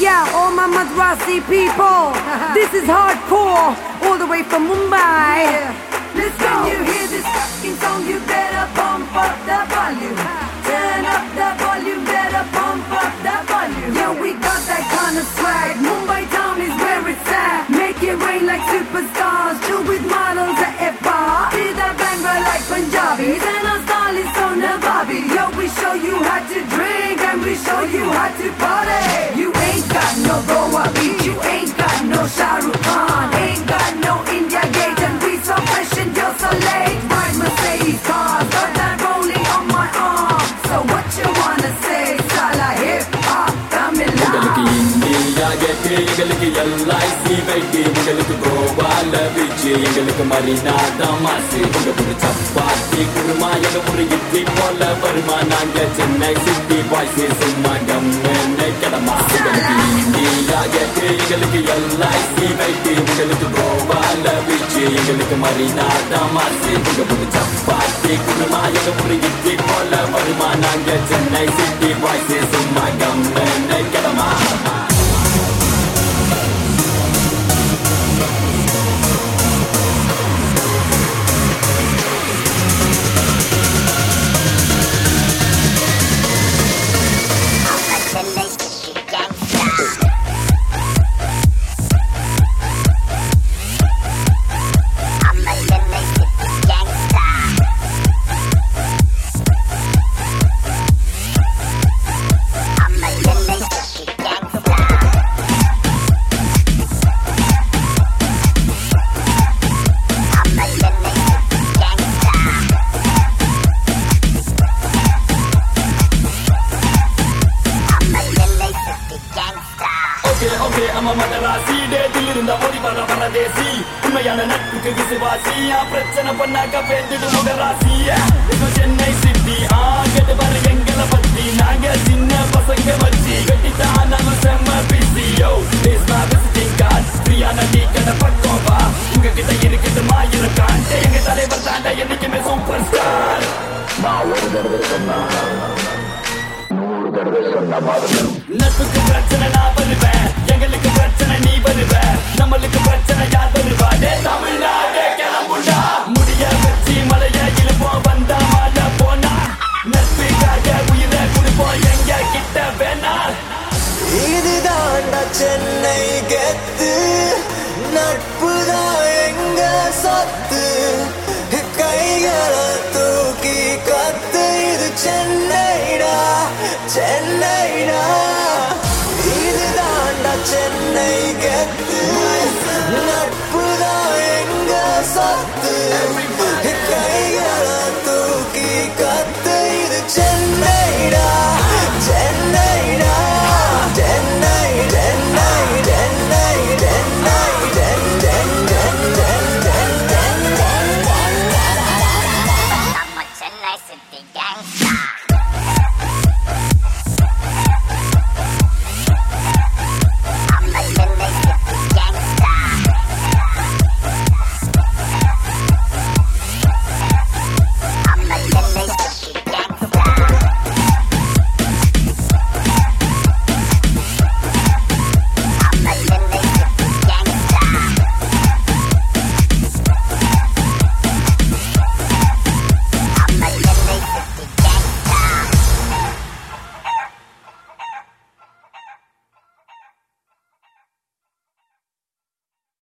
Yeah, all my Madrasi people. This is hardcore, all the way from Mumbai. Listen, when you hear this fucking song, you better pump up the volume. Turn up the volume, better pump up the volume. Yeah, we got that kind of swag. Mumbai town is where it's at. Make it rain like superstars. Chill with models at F-bar. See that banga like Punjabis. And our style is so Nawabi. Yo, we show you how to drink and we show you how to party. You ain't got no Goa beach. You ain't got no Shah Rukh Khan. Ain't got no India Gate. And we so fresh and you're so late. Ride Mercedes cars. Got that rolling on my arm. So what you wanna say? Sala hip hop, Tamil உங்களுக்கு India கேட்டு எங்களுக்கு LIC வெட்டி உங்களுக்கு கோவால beach எங்களுக்கு மரினா தமாசு உங்க ஒரு சப்பாத்தி குருமா எங்க ஒரு இட்லி போல வருமா நாங்க சென்னை சிட்டி பாய்ஸ் சும்மா கம்மென்னை கிடமா உங்களுக்கு இந்தியா கேட்டு எங்களுக்கு எல்ஐசி வெட்டி உங்களுக்கு கோவால பீச்சு எங்களுக்கு மரினா தமாசு உங்க ஒரு சப்பாத்தி குருமா எங்க ஒரு இட்லி போல வருமா நாங்க சென்னை சிட்டி பாய்ஸ் சும்மா கம்மென்னை கிடமா நம்ம மதராசி டேட்டில் இருந்த ஓடி வர பரதேசி உண்மையான நட்புக்கு விசுவாசியா பிரச்சனை பண்ணாக்க பேந்துடு முகராசியா இப்போ சென்னை சிட்டி கேட்டு பாரு எங்களை பத்தி நாங்க சின்ன பசங்க வச்சு கட்டித்தான் நம்ம செம்ம பிசியோ தேஸ்மா விசிட்டிங் கார்டு ஃப்ரீயான டீ கடை பக்கம் வா உங்ககிட்ட இருக்குது மாயிரம் காண்ட எங்க தலைவர் தாண்ட என்னைக்குமே சூப்பர் ஸ்டார் நான் ஒரு தடவை சொன்னா நட்புக்கு பிரச்சனை நான் வருவேன் எங்களுக்கு பிரச்சனை நீ வருவ நம்மளுக்கு பிரச்சனை யார் வருவா தமிழ்நாடே கிளம்புண்டா முடிய வச்சு மலைய இழுப்போம் வந்தா மாட போனா நட்புக்காக உயிரை கொடுப்போம் எங்க கிட்ட வேணா இதுதாண்டா சென்னை கெத்து நட்புதான் எங்க சொத்து கைகளை தூக்கி கத்து இது சென்னைடா சென்னைடா